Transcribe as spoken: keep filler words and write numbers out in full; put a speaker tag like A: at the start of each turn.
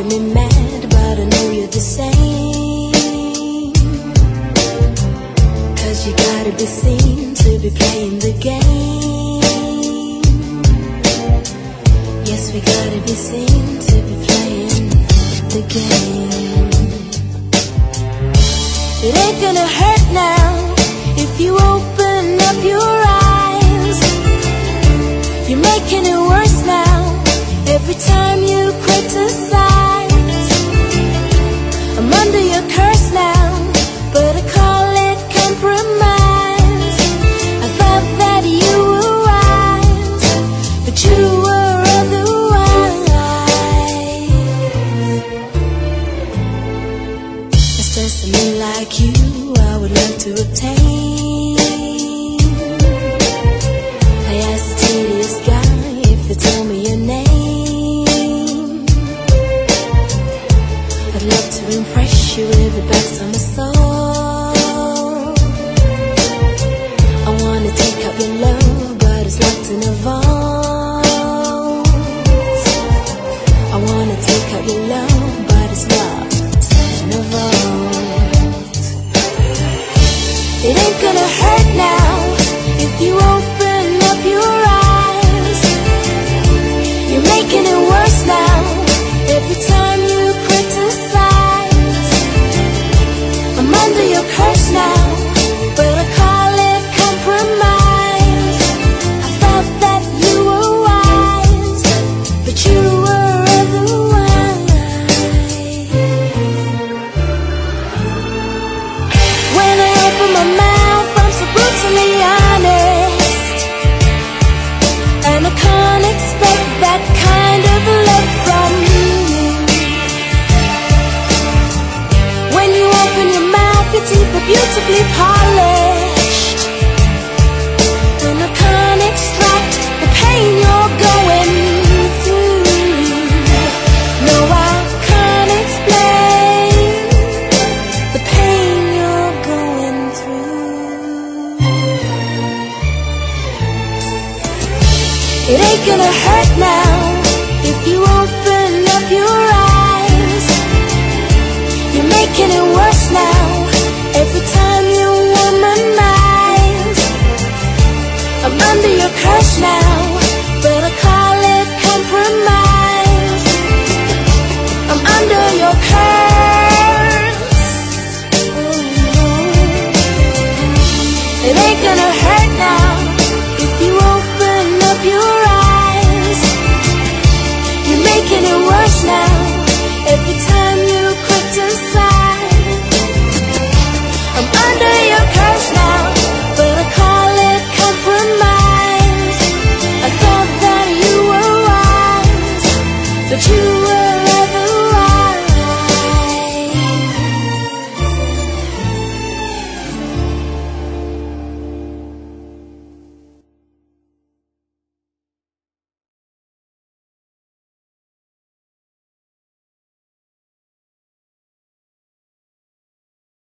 A: driving me mad, but I know you're the same. Cause you gotta be seen to be playing the game. Yes, we gotta be seen to be playing the game. It ain't gonna hurt now if you open up your eyes. You're making it worse now every time you criticize. I'm under your curse now, but I call it compromise. I thought that you were wise, but you were otherwise. It's just a man like you I would love to obtain. I asked the tedious guy if you tell me your name. I'd love to impress you with the best of my soul. I wanna take out your love, but it's locked in a vault. I wanna take out your love, but it's locked in a vault. It ain't gonna hurt now if you open up your eyes. You're making it worse now every time you criticize. I'm under your curse now, but I call it compromise. I thought that you were wise, but you were otherwise. When I open my mouth, I'm so brutally honest, and I can't expect that kind of love from you. When you open your mouth, your teeth are beautifully polished, and I can't extract the pain you're going through. No, I can't explain the pain you're going through. It ain't gonna hurt now if you open up your eyes. You're making it worse now every time you womanize. I'm under your curse now, but I call it compromise. I'm under your curse. It ain't gonna hurt now if you open up your eyes. You're making it worse now every time